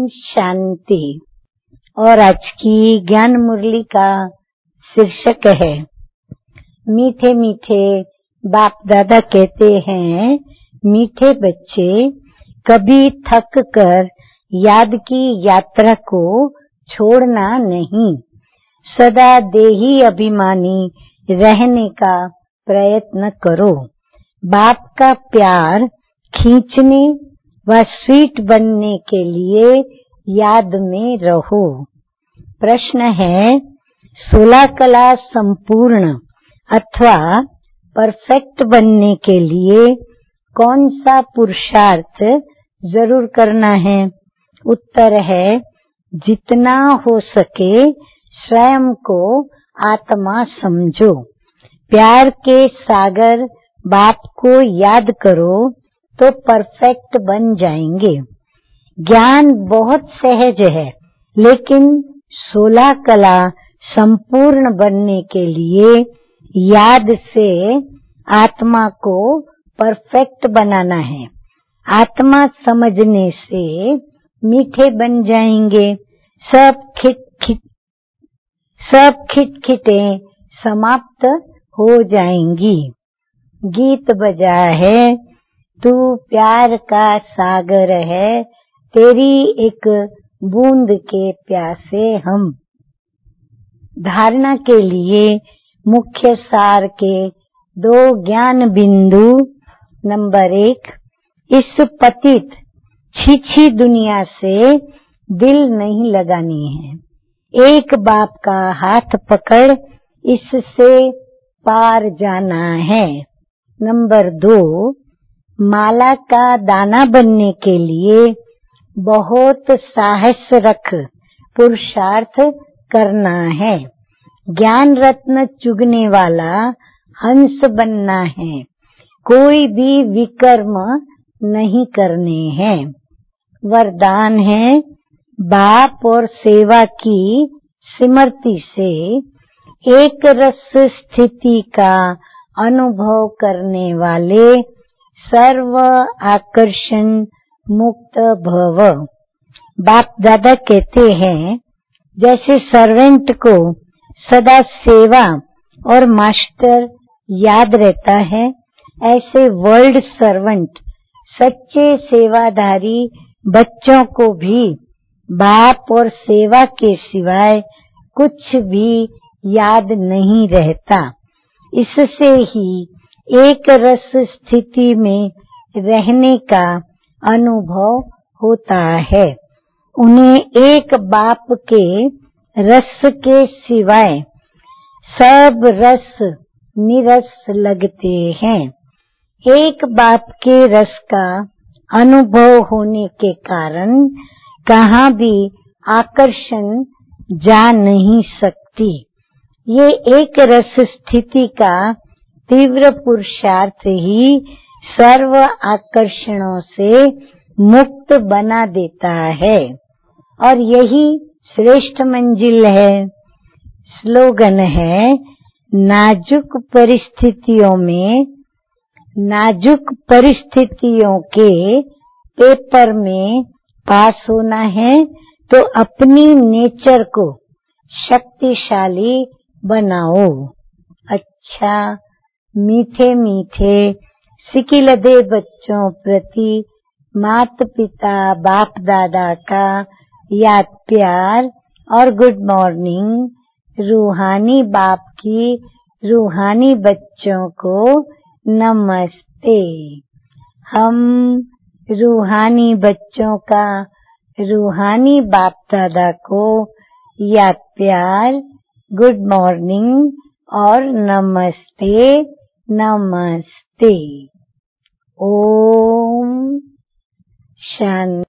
शांति। और आज की ज्ञान मुरली का शीर्षक है मीठे मीठे बाप दादा कहते हैं, मीठे बच्चे कभी थक कर याद की यात्रा को छोड़ना नहीं, सदा देही अभिमानी रहने का प्रयत्न करो। बाप का प्यार खींचने व स्वीट बनने के लिए याद में रहो। प्रश्न है, 16 कला संपूर्ण अथवा परफेक्ट बनने के लिए कौन सा पुरुषार्थ जरूर करना है? उत्तर है, जितना हो सके स्वयं को आत्मा समझो। प्यार के सागर बाप को याद करो तो परफेक्ट बन जाएंगे। ज्ञान बहुत सहज है, लेकिन 16 कला संपूर्ण बनने के लिए याद से आत्मा को परफेक्ट बनाना है। आत्मा समझने से मीठे बन जाएंगे। सब खिटखिटें समाप्त हो जाएंगी। गीत बजा है, तू प्यार का सागर है, तेरी एक बूंद के प्यासे हम। धारणा के लिए मुख्य सार के 2 ज्ञान बिंदु। नंबर 1, इस पतित छीछी दुनिया से दिल नहीं लगानी है। एक बाप का हाथ पकड़ इससे पार जाना है। नंबर 2, माला का दाना बनने के लिए बहुत साहस रख पुरुषार्थ करना है। ज्ञान रत्न चुगने वाला हंस बनना है। कोई भी विकर्म नहीं करने हैं। वरदान है, बाप और सेवा की स्मृति से एक रस स्थिति का अनुभव करने वाले सर्व आकर्षण मुक्त भव। बाप दादा कहते हैं, जैसे सर्वेंट को सदा सेवा और मास्टर याद रहता है, ऐसे वर्ल्ड सर्वेंट सच्चे सेवाधारी बच्चों को भी बाप और सेवा के सिवाय कुछ भी याद नहीं रहता। इससे ही एक रस स्थिति में रहने का अनुभव होता है। उन्हें एक बाप के रस के सिवाय सब रस निरस लगते हैं। एक बाप के रस का अनुभव होने के कारण कहाँ भी आकर्षण जा नहीं सकती। ये एक रस स्थिति का तीव्र पुरुषार्थ ही सर्व आकर्षणों से मुक्त बना देता है और यही श्रेष्ठ मंजिल है। स्लोगन है, नाजुक परिस्थितियों के पेपर में पास होना है तो अपनी नेचर को शक्तिशाली बनाओ। अच्छा, मीठे मीठे सिकिलदे बच्चों प्रति माता पिता बाप दादा का याद प्यार और गुड मॉर्निंग। रूहानी बाप की रूहानी बच्चों को नमस्ते। हम रूहानी बच्चों का रूहानी बाप दादा को याद प्यार, गुड मॉर्निंग और नमस्ते नमस्ते। ओम शांति।